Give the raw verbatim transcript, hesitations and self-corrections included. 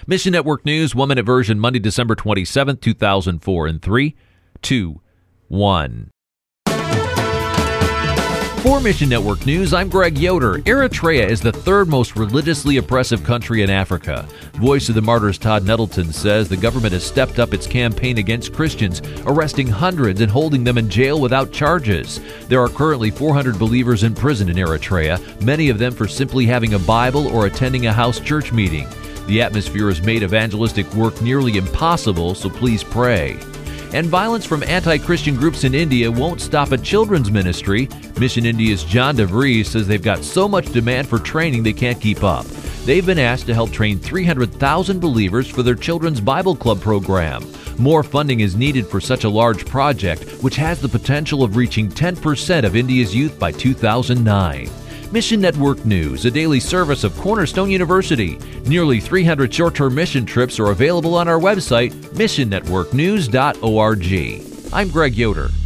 Mission Network News, one-minute version, Monday, December twenty-seventh, two thousand four. In three, two, one. For Mission Network News, I'm Greg Yoder. Eritrea is the third most religiously oppressive country in Africa. Voice of the Martyrs Todd Nettleton says the government has stepped up its campaign against Christians, arresting hundreds and holding them in jail without charges. There are currently four hundred believers in prison in Eritrea, many of them for simply having a Bible or attending a house church meeting. The atmosphere has made evangelistic work nearly impossible, so please pray. And violence from anti-Christian groups in India won't stop a children's ministry. Mission India's John DeVries says they've got so much demand for training they can't keep up. They've been asked to help train three hundred thousand believers for their Children's Bible Club program. More funding is needed for such a large project, which has the potential of reaching ten percent of India's youth by two thousand nine. Mission Network News, a daily service of Cornerstone University. Nearly three hundred short-term mission trips are available on our website, mission network news dot org. I'm Greg Yoder.